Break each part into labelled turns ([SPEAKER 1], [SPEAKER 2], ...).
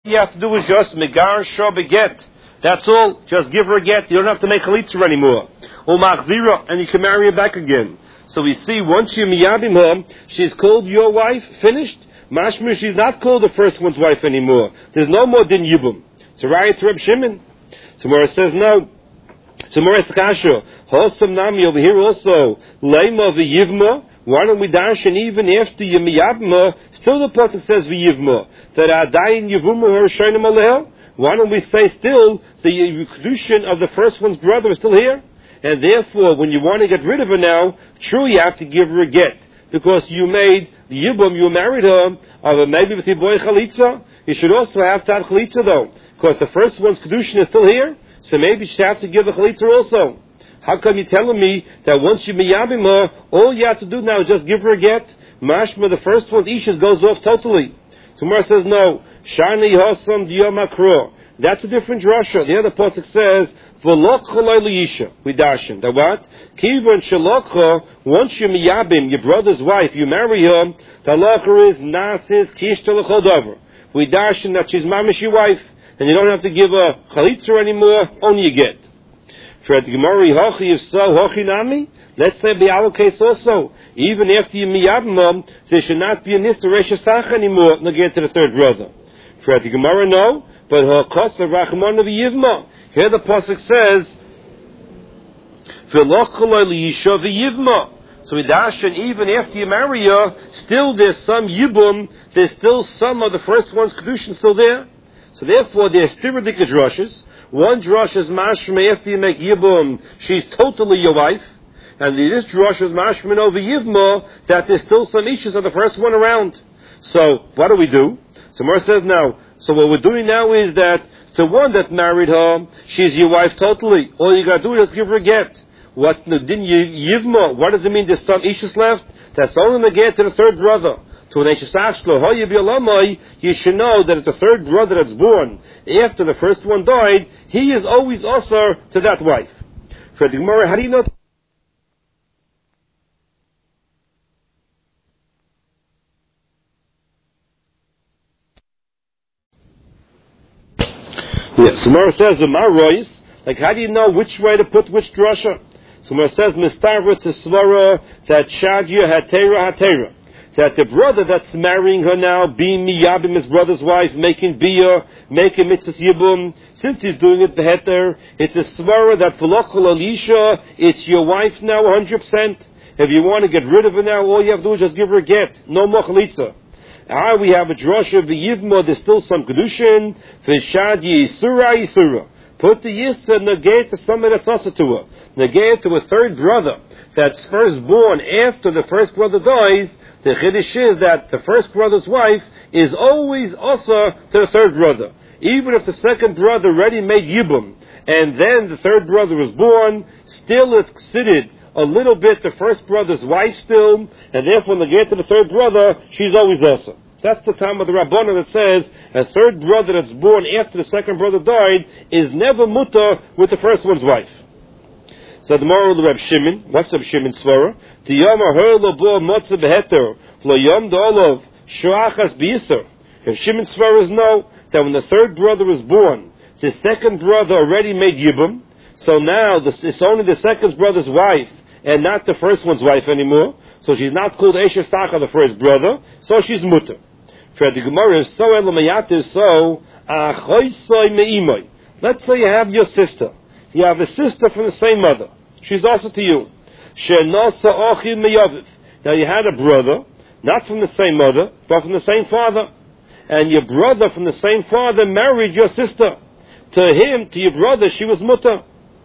[SPEAKER 1] you have to do is just megar shah beget. That's all. Just give her a get. You don't have to make chalitza anymore. Or machzira, and you can marry her back again. So we see once you miyabim her, she's called your wife. Finished. Mashmir, she's not called the first one's wife anymore. There's no more din yibum. It's a riot to Reb Shimon. Tomorrow says no. Tomorrow it's kasha. Hosam nami over here also. Leima v'yivma. Why don't we darshan even after you miyabma? Still the pasuk says v'yivma. That adayin yivuma her shoynim aleha. Why don't we say still the kedushin of the first one's brother is still here? And therefore, when you want to get rid of her now, true, you have to give her a get. Because you made the yibum, you married her, of maybe with your boy chalitza. You should also have to have chalitza though. Because the first one's kedushin is still here. So maybe you should have to give a chalitza also. How come you're telling me that once you miyabim her, all you have to do now is just give her a get? Mashma, the first one's ishas goes off totally. So Gemara says no. Shani hosam diyamakro. That's a different drasha. The other pasuk says v'lo cholay liyisha. We darshan that what? Kivan shalokha. Once you miyabim your brother's wife, you marry her. The halacha is nasis kishta l'chol davar. We darshan that she's mamish your wife, and you don't have to give her chalitza anymore. Only you get. For the Gemara hochi if so hochi nami. Let's say the other case also. Even after you miyabim, there should not be a nisra sach anymore. Again to the third brother. For the Gemara no, but ha'kosa rachman of yivma. Here the pasuk says, "V'lochol liyisha v'yivma." So we dashen even after you marry her, still there's some yibum. There's still some of the first one's kedushin still there. So therefore, there's three ridiculous drushes. One drush is mashma after you make yibum, she's totally your wife. And this drush is mashman over yivma, that there's still some issues of the first one around. So what do? So Mor says now, so what we're doing now is that the one that married her, she's your wife totally. All you gotta do is give her a get. What's the din yivma? What does it mean there's some issues left? That's only the get to the third brother. To an you should know that it's the third brother that's born after the first one died, he is always also to that wife. For the Gemara, how do you know? Yes, Gemara says the Marois, like how do you know which way to put which drasha? So Gemara says Mistarva to Svara that Shadia Hatera. That the brother that's marrying her now, being miyabim his brother's wife, making biyah, making mitzvahs yibum, since he's doing it beheter, it's a svara that v'lochol alisha, it's your wife now 100%. If you want to get rid of her now, all you have to do is just give her a get. No more chalitza. We have a drasha v'yivma, there's still some kedushin, v'shad yisura. Put the yisa negate to somebody that's also to her. Negate to a third brother that's first born after the first brother dies. The chiddush is that the first brother's wife is always also to the third brother. Even if the second brother already made yibum, and then the third brother was born, still it's considered a little bit the first brother's wife still, and therefore when they get to the third brother, she's always also. That's the time of the Rabbana that says a third brother that's born after the second brother died is never mutter with the first one's wife. So the moral of the Reb Shimon, what's Reb Shimon's svara? The Yomar her lobo motza beheter lo yom dolov shuachas b'yisur. Reb Shimon's svara is no, that when the third brother was born, the second brother already made yibum, so now it's only the second brother's wife and not the first one's wife anymore. So she's not called Esher Sacha, the first brother, so she's mutter. For the Gemara is so elamayat is so achoisoi me'imoi. Let's say you have your sister. You have a sister from the same mother. She's also to you. Now you had a brother, not from the same mother, but from the same father. And your brother from the same father married your sister. To him, to your brother, she was mutter.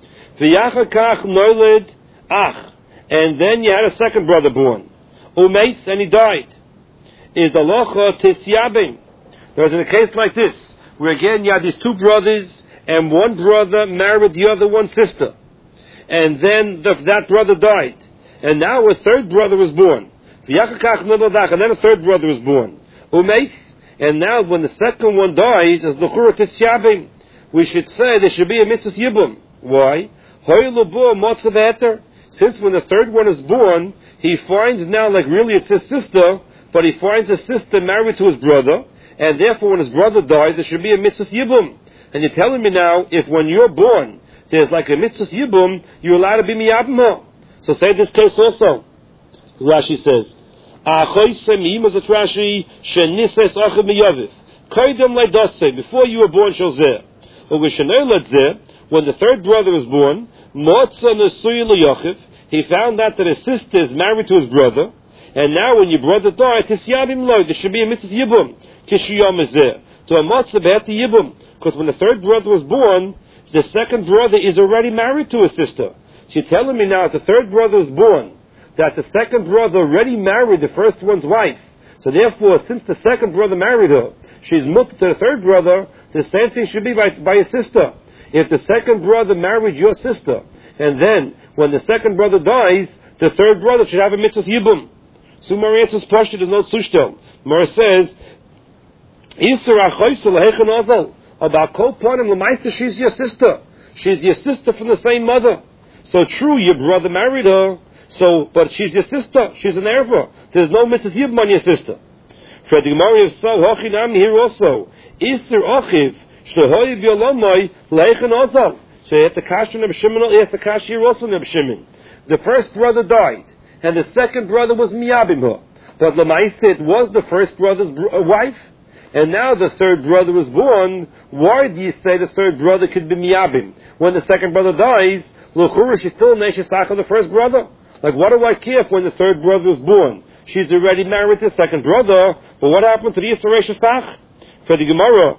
[SPEAKER 1] And then you had a second brother born. Umeis, and he died. Is the locha tisyabim. There was in a case like this, where again you had these two brothers, and one brother married the other one's sister. And then that brother died. And now a third brother was born. And then a third brother was born. Umeis, and now when the second one dies, as l'chura tisyabim, we should say there should be a mitzvah yibum. Why? Since when the third one is born, he finds now like really it's his sister, but he finds his sister married to his brother, and therefore when his brother dies, there should be a mitzvah yibum. And you're telling me now, if when you're born, there's like a mitzvah yibum, you're allowed to be miyabim. So say this case also. Rashi says, before you were born, when the third brother was born, he found out that his sister is married to his brother, and now when your brother died, there should be a mitzvah yibum. To a matzah behet yibum. Because when the third brother was born, the second brother is already married to his sister. So you're telling me now, if the third brother is born, that the second brother already married the first one's wife. So therefore, since the second brother married her, she's mutter to the third brother, the same thing should be by his sister. If the second brother married your sister, and then when the second brother dies, the third brother should have a mitzvah yibum. So Mara answers Pasha, there's no sushtel. Mara says, about Kol Panim L'maisa, she's your sister. She's your sister from the same mother. So true, your brother married her, but she's your sister. She's an erva. There's no mitzvah yibum on your sister. For the Gemara is so, Hochinam here also. Easter Achiv, Shlehoy Biolomoi, Leichen Ozal. So you have to kash Neb Shimon, you have to kash here also Neb Shimon. The first brother died, and the second brother was miyabim her. But L'maisa, it was the first brother's wife. And now the third brother was born. Why do you say the third brother could be miyabim? When the second brother dies, l'chura, she's still neshesach of the first brother. Like, what do I care if when the third brother was born, she's already married to the second brother? But what happened to the Yisra Shesach? For the Gemara,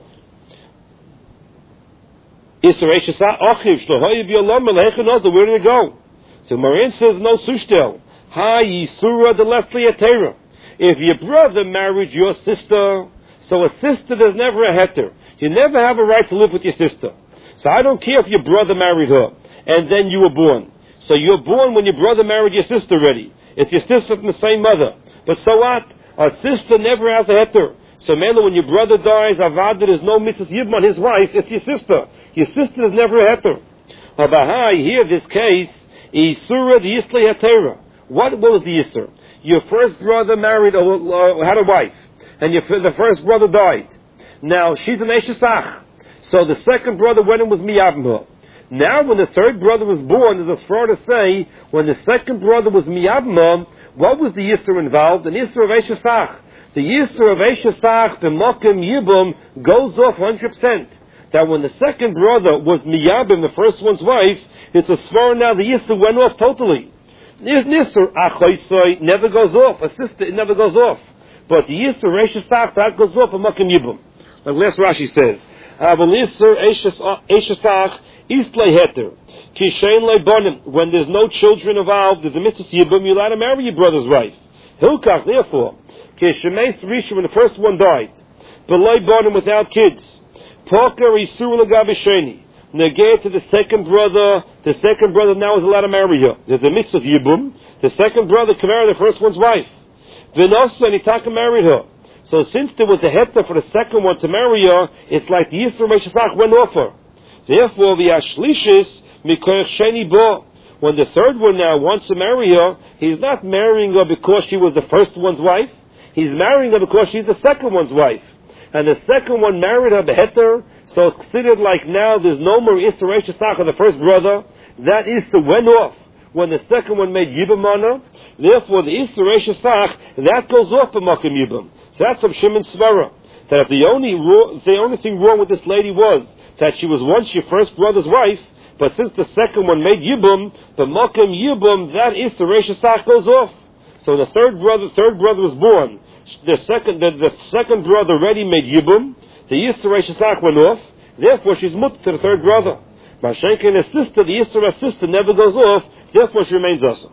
[SPEAKER 1] Yisra Shesach, Achiv, Shlohoy B'Yolam, Melechon Oza, where did it go? So Marin says, no sushtel. Ha Yisura de Leslie Atera. If your brother married your sister, so a sister, there's never a heter. You never have a right to live with your sister. So I don't care if your brother married her, and then you were born. So you're born when your brother married your sister already. It's your sister from the same mother. But so what? A sister never has a heter. So Mela, when your brother dies, avad, there is no mitzvah yibum on his wife, it's your sister. Your sister is never a heter. Abahai, here this case, Isura the Yisli Hetera. What was the Yisur? Your first brother married, had a wife, and the first brother died. Now, she's an Eshesach. So the second brother went and was miyabim. Now, when the third brother was born, there's a svara to say, when the second brother was miyabim, what was the Yisur involved? An Yisur of Eshesach. The Yisur of Eshesach, the Mokim Yibum, goes off 100%. That when the second brother was miyabim, the first one's wife, it's a svara now, the Yisur went off totally. Nisur Achoisoi never goes off. A sister, it never goes off. But the Yisur Eshesach, that goes off a Mokim Yibum. Like last Rashi says, Yisur Eshesach Istlei Heter. Kishain Leibonim. When there's no children involved, there's a mitzvah Yibum, you're allowed to marry your brother's wife. Hilkach, therefore, Kishemes Risha, when the first one died, Belei Bonim, without kids. Poker Yisur Lagabi Sheni. Negate to the second brother now is allowed to marry her. There's a mitzvah Yibum. The second brother can marry the first one's wife. V'nosa and Itaka married her. So since there was a heta for the second one to marry her, it's like the Yisra Meshachach went off her. Therefore, the Ashlishis Mikoyach Sheni Bo. When the third one now wants to marry her, he's not marrying her because she was the first one's wife. He's marrying her because she's the second one's wife. And the second one married her beheter, so it's considered like now there's no more Yisra Meshachach of the first brother. That Yisra went off when the second one made Yibum on her. Therefore, the Yisra Meshachach, that goes off the Mokim Yibum. So that's from Shimon Svara. That if the only thing wrong with this lady was that she was once your first brother's wife, but since the second one made Yibum, the Mokim Yibum, that Yisra Meshachach goes off. So the third brother was born. The second brother already made Yibum. The Yisra Meshachach went off. Therefore, she's mutter to the third brother. Mashenka and his sister, the Yisra sister never goes off. Therefore, she remains also.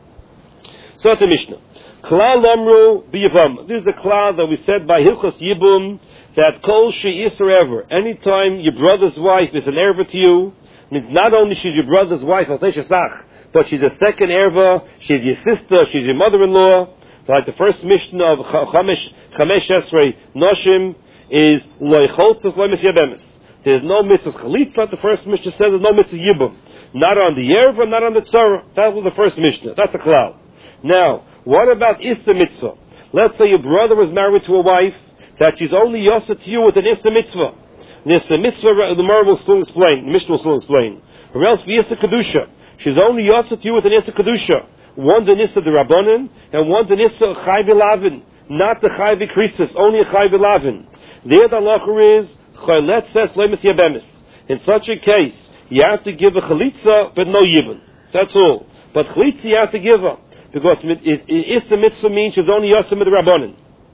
[SPEAKER 1] So at the Mishnah. Klal Amru B'Yivam. This is the klal that we said by Hilchos Yibum, that Kol She Yisra ever. Anytime your brother's wife is an erva to you, means not only she's your brother's wife, but she's a second erva, she's your sister, she's your mother-in-law. Like the first Mishnah of Chamesh Esrei Noshim is Loi Choltzos Loi Mis Yabemis. There's no mitzvah chalitza. The first Mishnah says there's no mitzvah Yibum. Not on the erva, not on the tzara. That was the first Mishnah. That's a klal. Now, what about Issa mitzvah? Let's say your brother was married to a wife that she's only yasa to you with an Issa Mitzvah. And Issa Mitzvah, the Gemara will still explain, the Mishnah will still explain. Or else, Issa Kedusha. She's only yasa to you with an Issa Kedusha. One's an Issa the Rabbanan, and one's an Issa Chai V'Lavin. Not the Chai V'Krisis, only a Chai V'Lavin. There the halacha is, Chaylet says, Lemis Yabemis. In such a case, you have to give a Chalitza, but no Yibun. That's all. But Chalitza you have to give her. Because Issa Mitzvah means she's only yasa with the Rabbanan.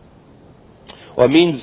[SPEAKER 1] Or it means,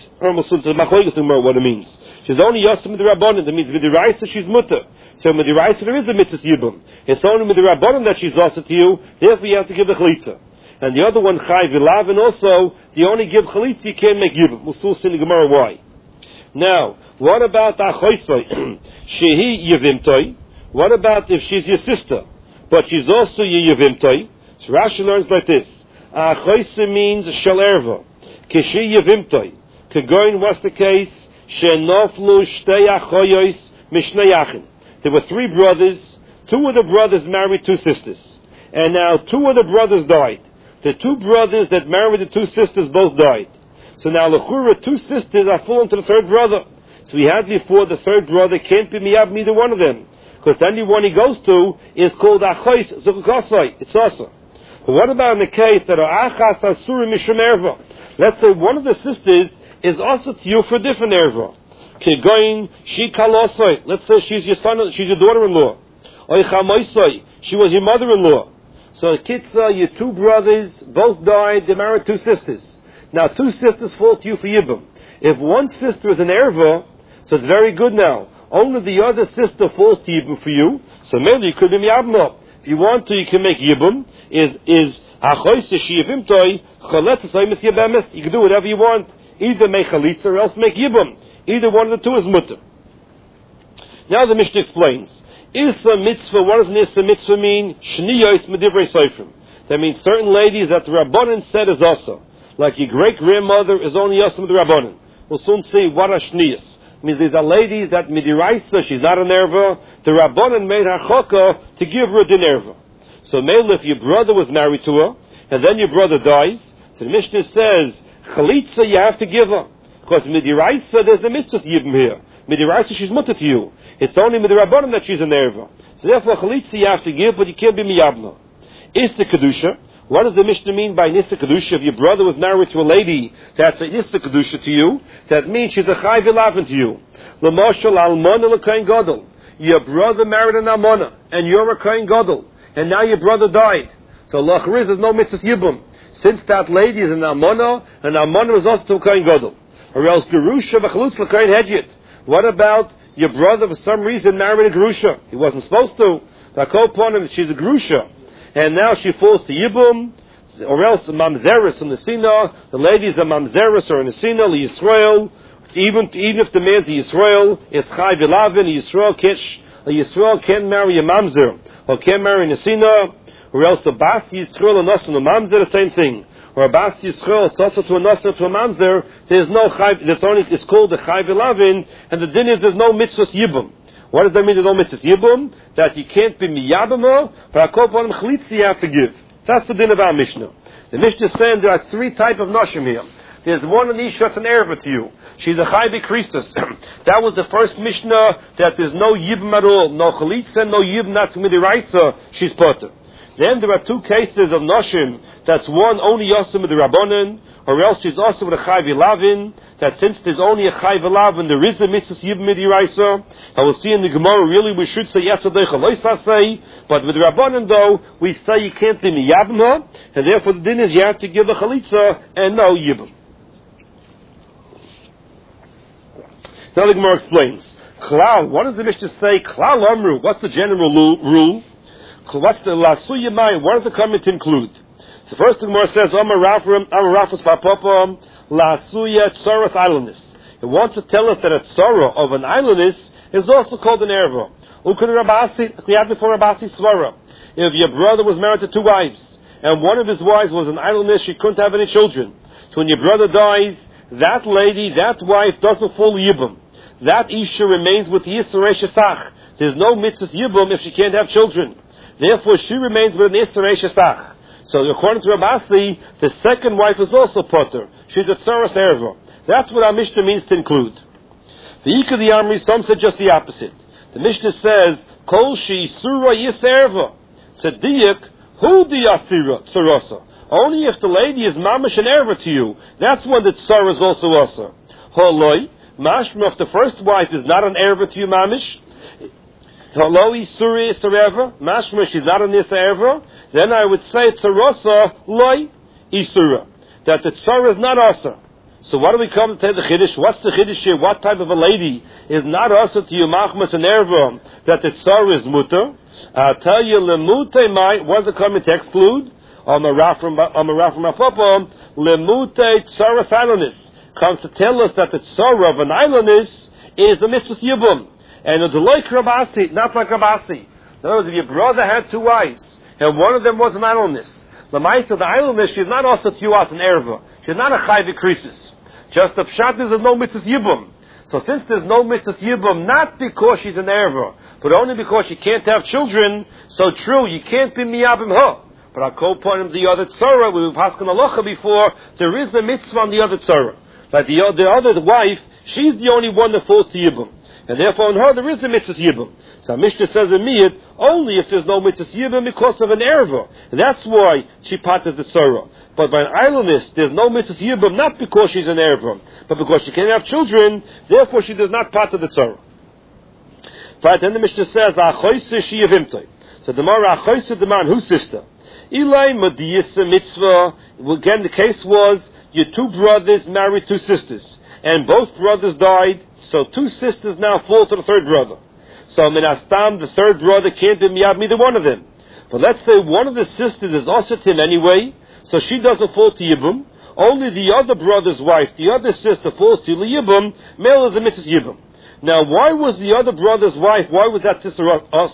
[SPEAKER 1] what it means. She's only yasa with the Rabbanan. That means with the Raisa she's mutter. So with the Raisa there is a mitzvah yibum. It's only with the Rabbanan that she's yasa to you. Therefore you have to give the chalitza. And the other one, Chai V'Lav, and also you only give chalitza, you can't make yibum. We'll still see in the Gemara why. Now, what about Achoisoi? Shehi Yevimtoi. What about if she's your sister, but she's also your Yevimtoi? So Rashi learns like this. Achoisoi means shel erva. Keshi Yevimtoi. Kegoin was the case. Shenoflu shtei achoyos mishnei achin. There were 3 brothers. 2 of the brothers married 2 sisters. And now 2 of the brothers died. The 2 brothers that married the 2 sisters both died. So now l'chura 2 sisters are fallen to the 3rd brother. So we had before the 3rd brother can't be miyab neither one of them. Because the only one he goes to is called achois zukukosai. It's also. But what about in the case that achas asuri mishum erva? Let's say one of the sisters is also to you for a different erva. Kegoin she kalosai. Let's say she's your daughter-in-law. Oy chamoisai. She was your mother-in-law. So Kitza, your 2 brothers, both died, they married 2 sisters. Now 2 sisters fall to you for Yibum. If one sister is an erva, so it's very good now. Only the other sister falls to Yibum for you, so maybe you could be Miyabno. If you want to, you can make Yibum. Is Achois Shiyivim Toi, Chaletzasai Mis Yibemis. You can do whatever you want. Either make Chalitza or else make Yibum. Either one of the 2 is Mutter. Now the Mishnah explains. Issa mitzvah, what does an Issa mitzvah mean? Shniyos medivrei seifrim. That means certain ladies that the Rabbanan said is also. Like your great-grandmother is only Yosem with the Rabbanan. We'll soon see what are Shniyos. It means these are ladies that midiraisa, she's not an erva. The Rabbanan made her chokah to give her a din erva. So maybe if your brother was married to her, and then your brother dies, so the Mishnah says, Chalitza you have to give her. Because midiraisa, there's a mitzvah yibim here. Midiraisa, she's mutter to you. It's only with the Rabbanan that she's an erva. So therefore, chalitza you have to give, but you can't be miyabna. Issa Kedusha. What does the Mishnah mean by Issa Kedusha? If your brother was married to a lady, that's an Issa Kedusha to you. That means she's a Chai V'Lavin to you. L'moshel almona l'kain gadol. Your brother married an almona, and you're a kain gadol, and now your brother died. So l'chariz there's no mitzvah yibum. Since that lady is an almona, and almona is also to a kain gadol. Or else gerusha v'chalutz l'kain hedjit. What about your brother for some reason married a gerusha? He wasn't supposed to. She's a gerusha, and now she falls to yibum, or else a mamzeris in the sina. The ladies are mamzeris or in the sina Yisrael. Even if the man's a Yisrael, it's Chai V'Lavin. A Yisrael can't marry a mamzer or can't marry a sina, or else a bas Yisrael and us and a mamzer the same thing. Or a bas Yisrael, it's also to a nasa to a mamzer. There's no chai. It's called the Chai V'Lavin, and the din is there's no mitzvah yibum. What does that mean? There's no mitzvah yibum, that you can't be miyabama, but a kol panim chalitzi you have to give. That's the din of our Mishnah. The Mishnah is saying there are 3 types of nashim here. There's one of these that's an erva to you. She's a chai b'krisis. That was the first Mishnah that there's no yibum at all, no chalitza, no yibum, that's midiraisa. She's potter. Then there are 2 cases of nashim. That's one only yosim with the rabbanon, or else she's also with a chai v'lavin. That since there's only a chai v'lavin, there is a mitzvah yibum midiraisa. And we'll see in the Gemara. Really, we should say yesterday chaloisasei, but with the rabbanon though, we say you can't be miyabma, and therefore the din is you have to give a chalitza and no yibum. Now the Gemara explains. Klal, what does the Mishnah say? Klal amru. What's the general rule? What's the lasuya mai? What does the comment include? So first the Gemara says, Amar Rafus Vapopam lasuya tsaras islandess. It wants to tell us that a tsara of an islandess is also called an erva. Ukun Rabasi, we had before Rabasi svara. If your brother was married to 2 wives, and one of his wives was an islandess, she couldn't have any children. So when your brother dies, that lady, that wife doesn't fall yibum. That Isha remains with Yisrei Shesach. There's no mitzvah yibum if she can't have children. Therefore, she remains with an Yisrei Shesach. So according to Rabasi, the second wife is also potter. She's a tsaras erva. That's what our Mishnah means to include. The Ika the Amri, some said just the opposite. The Mishnah says, Kol shi surah yiserva. Tzediyik, hu di asira, tzarasa. Only if the lady is mamish and erva to you. That's when the tzara is also asa. Holoi, mashma, if the first wife is not an erva to you, mamish. Holoi surah yiserva, mashma, she's not an isa erva. Then I would say tzarasa, loi, isura. That the tzara is not asa. So what do we come to tell the Chiddush? What's the Chiddush here? What type of a lady is not also to you machmas and erva that the tsar is mutter? I'll tell you, lemute might, what does it come to exclude? Amarafram apapa, lemute tsara islandis comes to tell us that the tsar of an islandis is a mitzvah yibum. And it's like Rabasi, not like Rabasi. In other words, if your brother had two wives, and one of them was an islandis, the mice of the islandis, she's not also to you as an erva. She's not a chayv krisis. Just the pshat is there's no mitzvah yibum. So since there's no mitzvah yibum, not because she's an erva, but only because she can't have children, so true, you can't be miyabim her. But I'll call upon him the other tzara, we were paskin halacha before, there is a mitzvah on the other tzara. Like the other wife, she's the only one that falls to yibum. And therefore on her there is a mitzvah yibum. So Mishnah says in Miyad, only if there's no mitzvah yibum because of an erva. That's why she patters the tzara. But by an islandess, there's no mitzvah yibum, not because she's an erva, but because she can't have children, therefore she does not patter the tzara. Right, then the Mishnah says, Achoyse she yavimtoi. So the Mara Achoyse the man, whose sister? Ilai Madiyasa mitzvah. Again, the case was, your two brothers married two sisters, and both brothers died, so two sisters now fall to the third brother. So Minastam, the third brother can't be miyab neither one of them. But let's say one of the sisters is also to him anyway, so she doesn't fall to Yibum. Only the other brother's wife, the other sister, falls to Yibum. Male is a mitzvah Yibum. Now, why was the other brother's wife? Why was that sister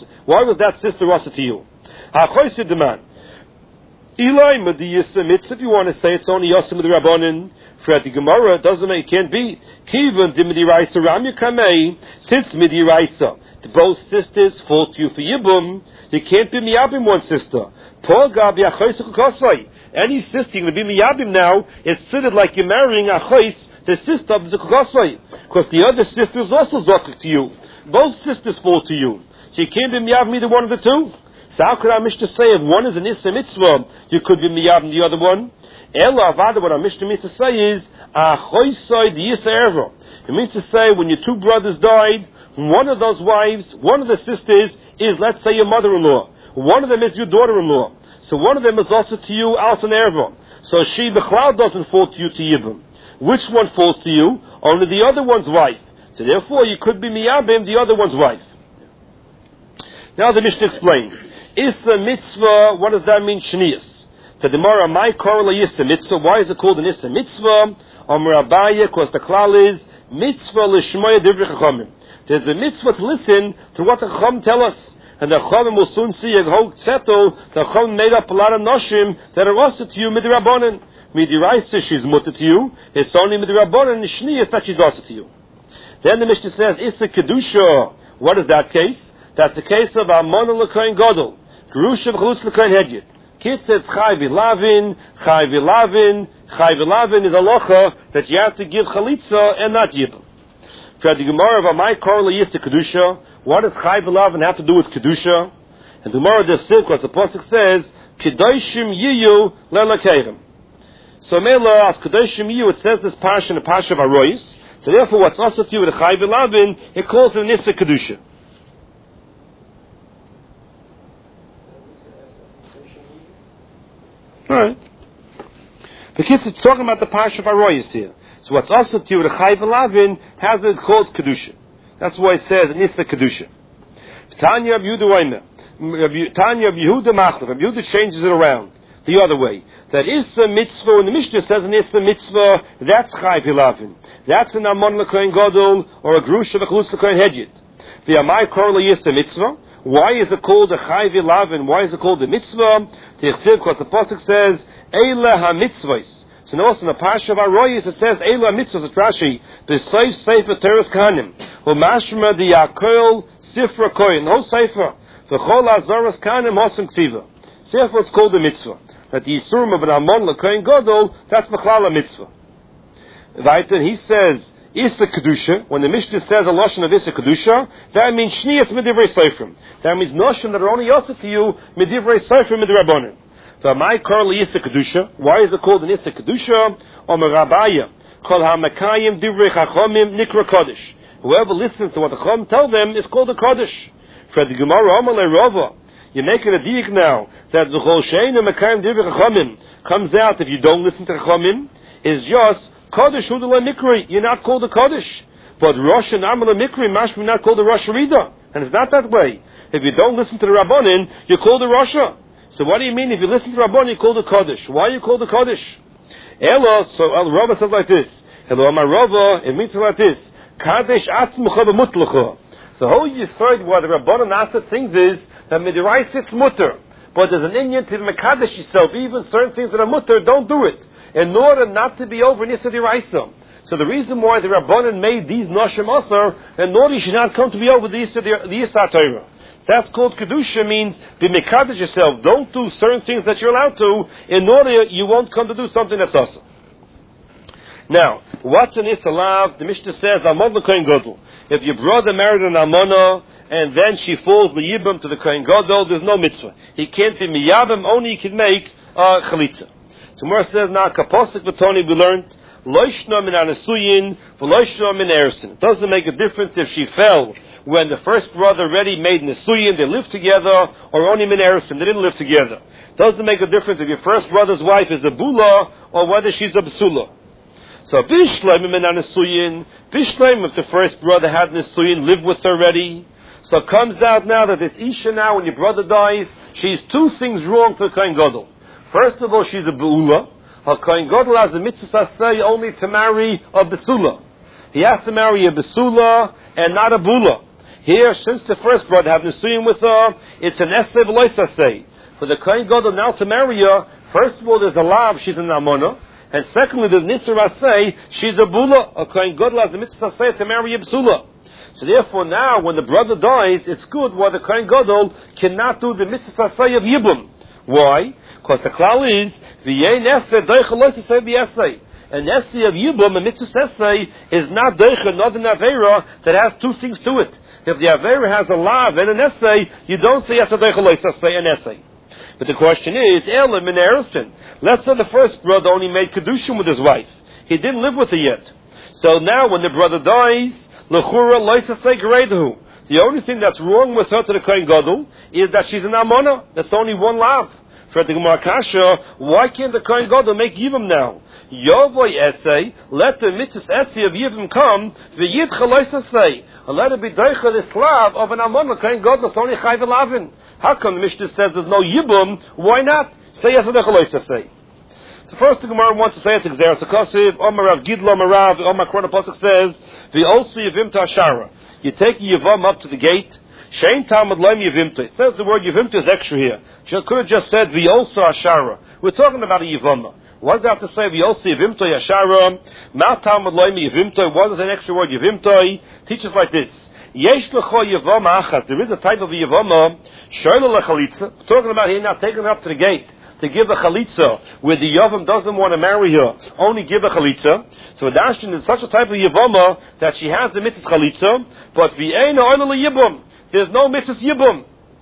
[SPEAKER 1] also to you? Hachoyse demand. Eli Madiyasa mitzvah. If you want to say it's only Yosim with the Rabbanin, for the Gemara, it doesn't make. It can't be. Kivan di Midiraisa Ramya Kamei. Since Midiraisa, both sisters fall to you for Yibum. You can't be miyabim one sister. Paul Gabi Achoyse Kukosai. Any sister you're going to be miyabim now, it's considered like you're marrying Achoyse, the sister of the Kukosai. Because the other sister is also zokik to you. Both sisters fall to you. So you can't be miyabim either one of the two. So how could our Mishnah say if one is an Issa Mitzvah, you could be miyabim the other one? Ela Avada, what our Mishnah means to say is, Achoysai the Issa Erva. It means to say when your two brothers died, one of those wives, one of the sisters is, let's say, your mother-in-law. One of them is your daughter-in-law. So one of them is also to you, as an erva. So she, the cloud doesn't fall to you to Yibum. Which one falls to you? Only the other one's wife. So therefore, you could be miyabim the other one's wife. Now the Mishnah explains. Issa mitzvah, what does that mean? Shnias. To the Mara, my korla Issa mitzvah. Why is it called an Issa mitzvah? Amar Abaye, because the klal is mitzvah l'shmoya divrei chachamim. There's a mitzvah to listen to what the chacham tell us. And the chachamim will soon see a whole zettel. The chachamim made up a lot of noshim that are also to you midrabanan. Midiraisa, she's mutter to you. It's only midrabanan and shnias that she's also to you. Then the Mishnah says, Issa kedusha. What is that case? That's the case of Amon l'kohen gadol. Gerusha v'chalutz l'kohen hedyet. Kid says chai v'lavin. Chai v'lavin is a locha that you have to give chalitza and not yibum. For the Gemara of Amai Korla Yista Kedusha, what does Chai v'lavin have to do with Kedusha? And the Gemara does still, because the Pasuk says, Kedoshim yiyu le'lakerim. So Mela, as Kedoshim yiyu, it says this parsha in the parsha of Arois. So therefore, what's also to you with Chai v'lavin, it calls it an Issa Kedusha. Alright. The kids are talking about the parsha of Arois here. So what's also to you with Chai v'lavin has it called Kedusha. That's why it says Nisa Kedusha. Tanya Yehuda Machlav. Yehuda changes it around the other way. That Issa mitzvah, when the Mishnah says an Issa mitzvah, that's Chai v'lavin. That's an Amon l'kohen gadol or a Gerusha v'chalutz l'kohen hedyet. The Amai Korla Issa mitzvah. Why is it called a Chai v'lavin? Why is it called a mitzvah? Because the Pasuk says Eila ha-mitzvahs. So notice in the Parsha of Aroyis it says Eila mitzvahs. It's Rashi. The Seif Sefer Teres Kahanim. U'mashma di Yaakol Sifra Koyin. No Sefer. V'chol Azaras Kahanim Hosem Ksiva. Therefore it's called a mitzvah. That the Yisurim of an Amon l'Koyin Gadol, that's Bechlal a mitzvah. Right, and he says, Issa Kedusha, when the Mishnah says a Lashon of Issa Kedusha, that means Shnias Midivrei Seifrim. That means Noshim that are only Yosef to you, Midivrei Seifrim Midrabanan. So, my Karli Issa Kedusha, why is it called an Issa Kedusha? Omer Rabaya, Kol HaMekayim Divrei Chachomim Nikra Kodesh. Whoever listens to what the Chachom tell them is called a Kodesh. For the Gemara, Omer LeRova, you're making a deek now, that the Chol Sheinu Mekayim Divrei Chachomim comes out if you don't listen to Chachomim, is just Kodesh Udala Mikri, you're not called a Kodesh. But Rosh and Amala Mikri, Mashmi not called a Rosh Rida. And it's not that way. If you don't listen to the Rabbanin, you're called a Rosha. So what do you mean if you listen to the Rabbanin, you're called a Kodesh? Why are you called a Kodesh? Elo, so Rava says like this. Elo Amar Rava, it means like this. Kadesh Atzmucha B'mutlucha. So how you start what the Rabbanin Asa things is that Midirais it's mutter. But there's an Indian to Mekadesh yourself, even certain things that are mutter, don't do it. In order not to be over Nisa Diraisa. So the reason why the Rabbanan made these Noshim Asar, in order you should not come to be over the Yisa Torah. That's called Kedusha, means be Mekadesh yourself. Don't do certain things that you're allowed to, in order you won't come to do something that's Asar. Now, what's an Isalav? The Mishnah says, Amod l'Kohen Gadol. If your brother married an Almana, and then she falls the Yibam to the Kohen Gadol, there's no mitzvah. He can't be Miyabim, only he can make Chalitza. So Gemara says, now, Kaposik Batoni, we learned, Loishna min Anasuyin, V'loishna min Ersin. It doesn't make a difference if she fell when the first brother already made Nasuyin, they lived together, or only min Ersin, they didn't live together. It doesn't make a difference if your first brother's wife is a Bula, or whether she's a Bsula. So Bishleim min Anasuyin, Bishleim, if the first brother had Nasuyin, lived with her already. So it comes out now that this Isha now, when your brother dies, she's two things wrong to the Kohen Gadol. First of all, she's a Be'ula. Her Kohen Gadol has a mitzvah say only to marry a Besula. He has to marry a Besula and not a Bula. Here, since the first brother had Nesuyim with her, it's an Eseh V'lo Saseh. For the Kohen Gadol now to marry her, first of all, there's a Lav, she's an Amona. And secondly, the Nisr Aseh, she's a Bula. A Kohen Gadol has a mitzvah say to marry a Besula. So therefore now, when the brother dies, it's good why the Kohen Gadol cannot do the mitzvah say of Yibum. Why? Because the klal is, V'yei neseh doicha lo saseh b'yeseh. An neseh of Yibum, a mitzvah saseh, is not doicha, not an avera that has two things to it. If the avera has a lav and an essay, you don't say yeseh doicha lo saseh, an essay. But the question is, Elam in Erison. Let's say the first brother only made Kedushim with his wife. He didn't live with her yet. So now when the brother dies, L'chura lo saseh geredahu. The only thing that's wrong with her to the Kohen Gadol is that she's an Amona. That's only one lav. For the Gemara Kasha, why can't the Kohen Gadol make Yibam now? Yovoy essay, let the mitzvah essay of Yibam come, v'yid chalois essay, and let it be doicha this lav of an Amona. Kohen Gadol is only chayv lavin. How come the Mishnah says there's no Yibam? Why not? Say yes or chalois essay. So first the Gemara wants to say it's Xeris Akasiv, Omar Rav Gidlo, Omar Rav, Omar Korna Pasuk says, v'olsu Yivim Ashara. You take Yivam up to the gate. Shein Talmud Loim Yivimta. It says the word Yivimta is extra here. You could have just said V'olsa Ashara. We're talking about a Yivama. What does that have to say? V'olsa Yivimta Ashara. Ma Talmud Loim Yivimta. What is an extra word Yivimta? Teaches like this. Yesh Lecho Yivama Achas. There is a type of Yivama. Shoyla Lechalitza. We're talking about here now taking her up to the gate to give a chalitza, where the Yavam doesn't want to marry her, only give a chalitza. So Adashtin is such a type of Yavama that she has the mitzvah chalitza, but v'eina oila yibum. There's no mitzvah yibum.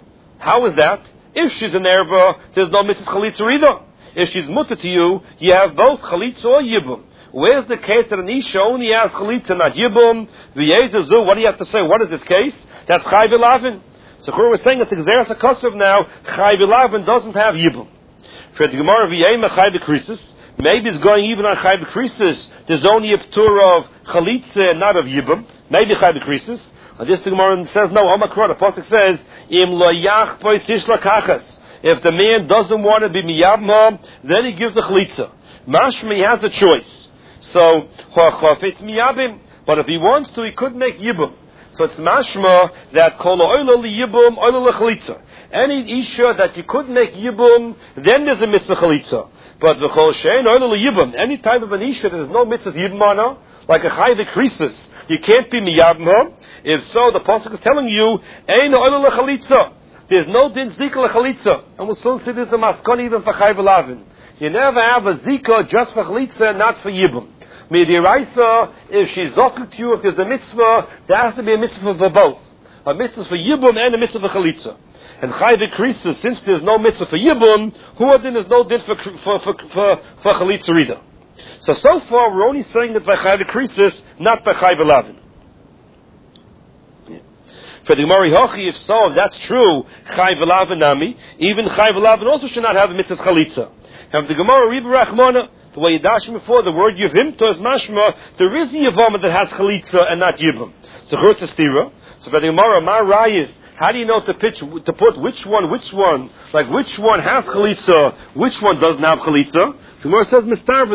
[SPEAKER 1] How is that? If she's an erva, there's no mitzvah chalitza either. If she's mutter to you, you have both chalitza or yibum. Where's the case that an isha only has chalitza, not yibum? V'yezazu, what do you have to say? What is this case? That's chayv elavin. So we're saying that the Xeris HaKosov now, chayv elavin doesn't have yibum. For the Gemara v'yema chayv krisis, maybe it's going even on chayv krisis. There's only a p'tur of chalitza and not of yibum. Maybe chayv krisis. And this the Gemara says no. Omakra, the pasuk says im lo yach poisish lakachas. If the man doesn't want to be miyabma, then he gives a chalitza. Mashma, he has a choice. So it's miyabim, but if he wants to, he could make yibum. So it's mashma that kol oila li yibum oila lechalitza. Any isha that you could make yibum, then there's a mitzvah chalitza. But the chol shein oila li yibum, any type of an isha that there's no mitzvah yibum on her, like a chayv krisis, you can't be miyabim. If so, the pasuk is telling you ein oila lechalitza. There's no din zika lechalitza, and we'll soon see this in maskon even for chayv lavin. You never have a zika just for chalitza, not for yibum. Midiraisa, if she's zokuk to you, if there's a mitzvah, there has to be a mitzvah for both. A mitzvah for Yibum and a mitzvah for Chalitza. And Chayve Krisis, since there's no mitzvah for Yibum, Huadin is no din for Chalitza either. So far, we're only saying that by Chayve Krisis, not by Chayve Lavin. For the Gemara Hochi, if so, if that's true, Chayve Lavin Nami, even Chayve Lavin also should not have a mitzvah Chalitza. Have the Gemara Riba Rachmana, the way you dashed before, the word Yivimto is mashma, there is a Yivama that has Chalitza and not Yibum. So Churtz Stira. So for the Gemara, Ma Rayis, how do you know to put which one, like which one has Chalitza, which one doesn't have Chalitza? So Gemara says, Mistar